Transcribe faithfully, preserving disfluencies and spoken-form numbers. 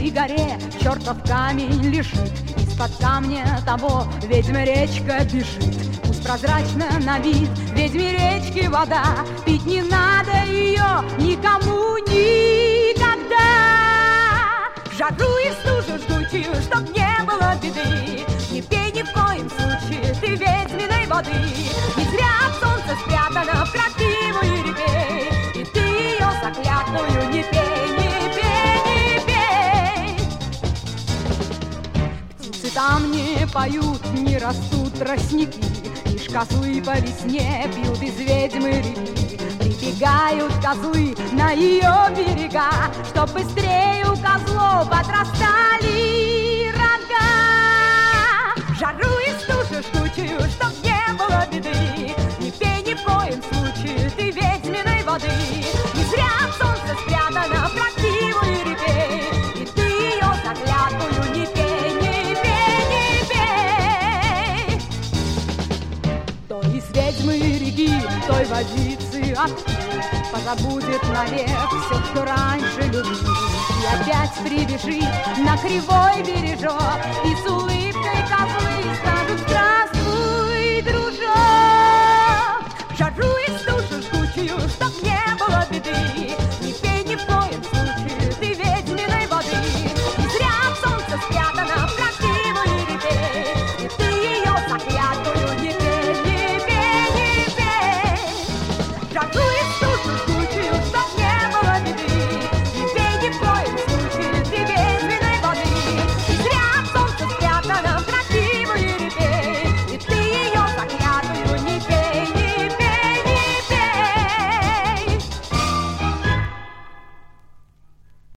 и горе чертов камень лежит, из-под камня того ведьма речка бежит. Пусть прозрачна на вид ведьме речки вода, пить не надо ее никому никогда. В жару и стужу жгучую, чтоб не было беды, не пей ни в коем случае ты ведьминой воды. Не зря от солнца спрятана в красивую репей, и ты ее заклятую не пей, не пей, не пей. Птицы там не поют, не растут тростники, лишь козлы по весне пьют из ведьмы реки. Прибегают козлы на ее берега, чтоб быстрее у козлов отрастали рога. В жару и стужу жгучую, чтоб не было беды, не пей ни в коем случае ты ведьминой воды. Не зря от солнца спрятана в красивую репей, и ты ее заклятую не пей, не пей, не пей. То из ведьмы реки, той водицы открыть, позабудет навек все, что раньше любил, и опять прибежит на кривой бережок, и с улыбкой козлы скажут: